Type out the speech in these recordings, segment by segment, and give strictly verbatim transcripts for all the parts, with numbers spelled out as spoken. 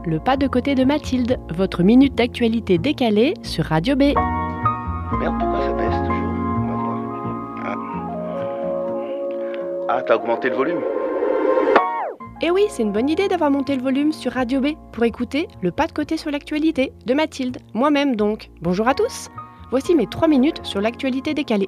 le pas de côté de Mathilde, votre minute d'actualité décalée sur Radio B. Merde, pourquoi ça baisse toujours? On va voir. Ah, ah t'as augmenté le volume? Eh oui, c'est une bonne idée d'avoir monté le volume sur Radio B pour écouter le pas de côté sur l'actualité de Mathilde, moi-même donc. Bonjour à tous, voici mes trois minutes sur l'actualité décalée.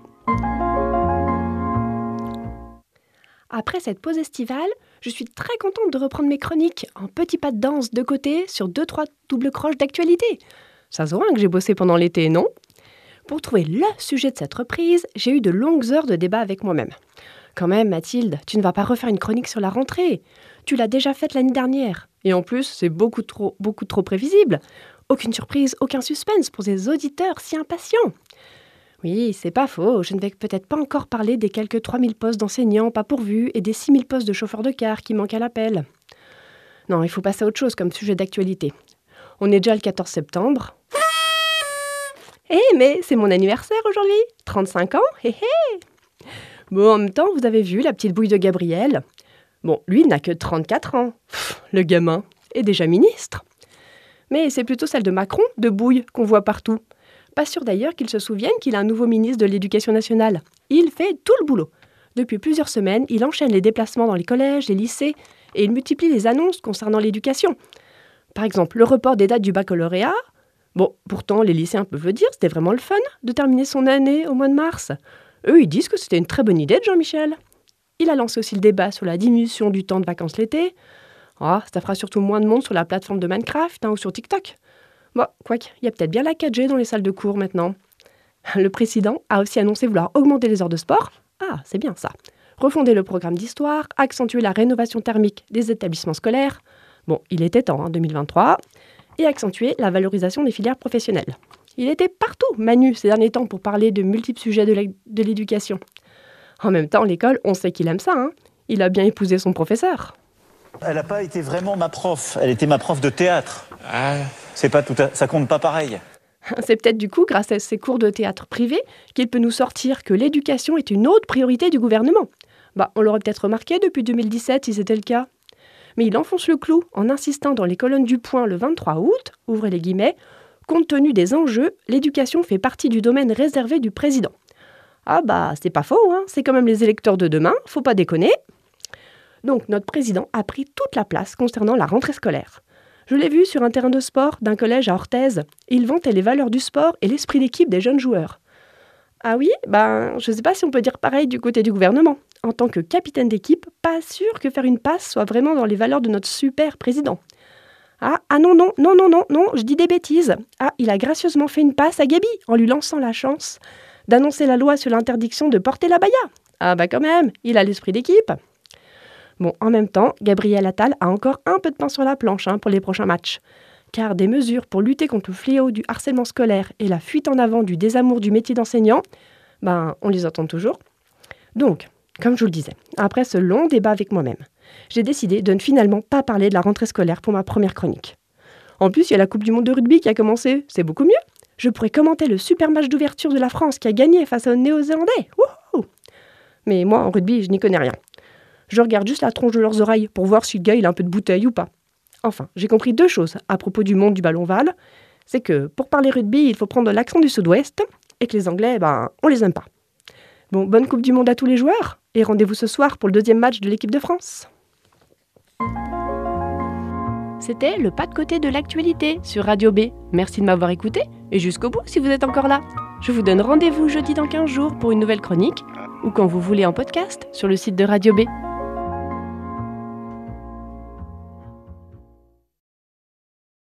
Après cette pause estivale, je suis très contente de reprendre mes chroniques en petits pas de danse de côté sur deux trois doubles croches d'actualité. Ça se voit que j'ai bossé pendant l'été, non? Pour trouver le sujet de cette reprise, j'ai eu de longues heures de débat avec moi-même. Quand même, Mathilde, tu ne vas pas refaire une chronique sur la rentrée. Tu l'as déjà faite l'année dernière. Et en plus, c'est beaucoup trop, beaucoup trop prévisible. Aucune surprise, aucun suspense pour des auditeurs si impatients. Oui, c'est pas faux. Je ne vais peut-être pas encore parler des quelques trois mille postes d'enseignants pas pourvus et des six mille postes de chauffeurs de car qui manquent à l'appel. Non, il faut passer à autre chose comme sujet d'actualité. On est déjà le quatorze septembre. Eh, mais c'est mon anniversaire aujourd'hui. trente-cinq ans, hé hé. Bon, en même temps, vous avez vu la petite bouille de Gabriel. Bon, lui, il n'a que trente-quatre ans. Pff, le gamin est déjà ministre. Mais c'est plutôt celle de Macron, de bouille, qu'on voit partout. Pas sûr d'ailleurs qu'il se souvienne qu'il a un nouveau ministre de l'Éducation nationale. Il fait tout le boulot. Depuis plusieurs semaines, il enchaîne les déplacements dans les collèges, les lycées, et il multiplie les annonces concernant l'éducation. Par exemple, le report des dates du baccalauréat. Bon, pourtant, les lycéens peuvent le dire, c'était vraiment le fun de terminer son année au mois de mars. Eux, ils disent que c'était une très bonne idée de Jean-Michel. Il a lancé aussi le débat sur la diminution du temps de vacances l'été. Oh, ça fera surtout moins de monde sur la plateforme de Minecraft hein, ou sur TikTok. Bon, quoique, il y a peut-être bien la quatre G dans les salles de cours maintenant. Le président a aussi annoncé vouloir augmenter les heures de sport. Ah, c'est bien ça. Refonder le programme d'histoire, accentuer la rénovation thermique des établissements scolaires. Bon, il était temps, en hein, deux mille vingt-trois. Et accentuer la valorisation des filières professionnelles. Il était partout, Manu, ces derniers temps, pour parler de multiples sujets de, la, de l'éducation. En même temps, l'école, on sait qu'il aime ça. Hein. Il a bien épousé son professeur. Elle n'a pas été vraiment ma prof. Elle était ma prof de théâtre. Ah. C'est pas tout à... Ça compte pas pareil. C'est peut-être du coup, grâce à ses cours de théâtre privés, qu'il peut nous sortir que l'éducation est une autre priorité du gouvernement. Bah, on l'aurait peut-être remarqué depuis deux mille dix-sept si c'était le cas. Mais il enfonce le clou en insistant dans les colonnes du Point le vingt-trois août, ouvrez les guillemets, compte tenu des enjeux, l'éducation fait partie du domaine réservé du président. Ah bah, c'est pas faux, hein, c'est quand même les électeurs de demain, faut pas déconner. Donc notre président a pris toute la place concernant la rentrée scolaire. Je l'ai vu sur un terrain de sport d'un collège à Orthez. Il vantait les valeurs du sport et l'esprit d'équipe des jeunes joueurs. Ah oui, ben, je sais pas si on peut dire pareil du côté du gouvernement. En tant que capitaine d'équipe, pas sûr que faire une passe soit vraiment dans les valeurs de notre super président. Ah, ah non, non, non, non, non, non, je dis des bêtises. Ah, il a gracieusement fait une passe à Gabi en lui lançant la chance d'annoncer la loi sur l'interdiction de porter l'abaya. Ah bah quand même, il a l'esprit d'équipe. Bon, en même temps, Gabriel Attal a encore un peu de pain sur la planche hein, pour les prochains matchs. Car des mesures pour lutter contre le fléau du harcèlement scolaire et la fuite en avant du désamour du métier d'enseignant, ben, on les entend toujours. Donc, comme je vous le disais, après ce long débat avec moi-même, j'ai décidé de ne finalement pas parler de la rentrée scolaire pour ma première chronique. En plus, il y a la Coupe du Monde de rugby qui a commencé, c'est beaucoup mieux. Je pourrais commenter le super match d'ouverture de la France qui a gagné face aux Néo-Zélandais. Wouhou! Mais moi, en rugby, je n'y connais rien. Je regarde juste la tronche de leurs oreilles pour voir si le gars il a un peu de bouteille ou pas. Enfin, j'ai compris deux choses à propos du monde du ballon-val. C'est que pour parler rugby, il faut prendre l'accent du sud-ouest et que les Anglais, ben, on les aime pas. Bon, bonne Coupe du Monde à tous les joueurs et rendez-vous ce soir pour le deuxième match de l'équipe de France. C'était le pas de côté de l'actualité sur Radio B. Merci de m'avoir écouté et jusqu'au bout si vous êtes encore là. Je vous donne rendez-vous jeudi dans quinze jours pour une nouvelle chronique ou quand vous voulez en podcast sur le site de Radio B.